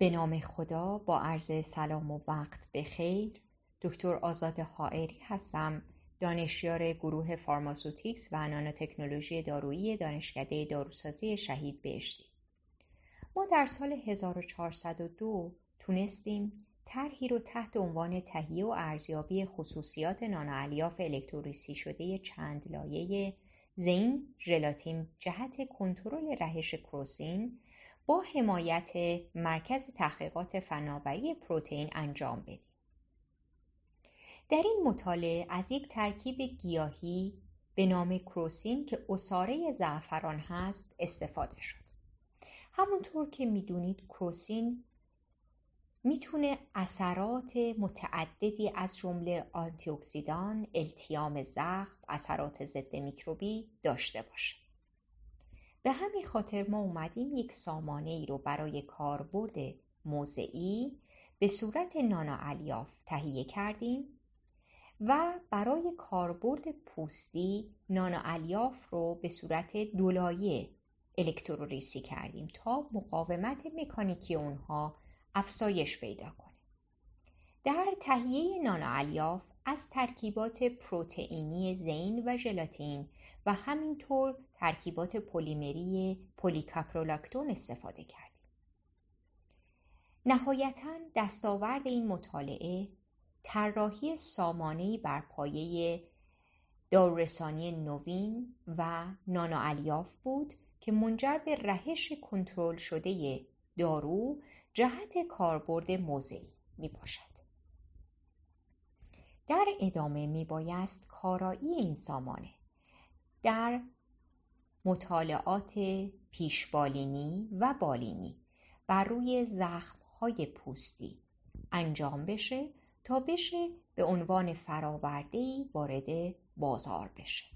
به نام خدا، با عرض سلام و وقت بخیر. دکتر آزاد حائری هستم، دانشیار گروه فارماسوتیکس و نانوتکنولوژی دارویی دانشکده داروسازی شهید بهشتی. ما در سال 1402 تونستیم طرحی رو تحت عنوان تهیه و ارزیابی خصوصیات نانوالیاف الکترولیسی شده چند لایه زین ژلاتین جهت کنترل رهش کروسین با حمایت مرکز تحقیقات فناوری پروتئین انجام بدیم. در این مطالعه از یک ترکیب گیاهی به نام کروسین که عصاره زعفران هست استفاده شد. همونطور که میدونید کروسین میتونه اثرات متعددی از جمله آنتی اکسیدان، التیام زخم، اثرات ضد میکروبی داشته باشه. به همین خاطر ما اومدیم یک سامانه ای رو برای کاربرد موضعی به صورت نانوالیاف تهیه کردیم و برای کاربرد پوستی نانوالیاف رو به صورت دولایه الکترولیسی کردیم تا مقاومت مکانیکی اونها افزایش پیدا کنه. در تهیه نانوالیاف از ترکیبات پروتئینی زین و ژلاتین و همینطور ترکیبات پلیمری پلیکاپرولاکتون استفاده کردیم. نهایتاً دستاورد این مطالعه طراحی سامانه‌ای بر پایه دارورسانی نوین و نانوالیاف بود که منجر به رهش کنترل شده دارو جهت کاربرد موضعی می باشد. در ادامه می بایست کارایی این سامانه در مطالعات پیشبالینی و بالینی بر روی زخم‌های پوستی انجام بشه تا بشه به عنوان فرآورده‌ای وارد بازار بشه.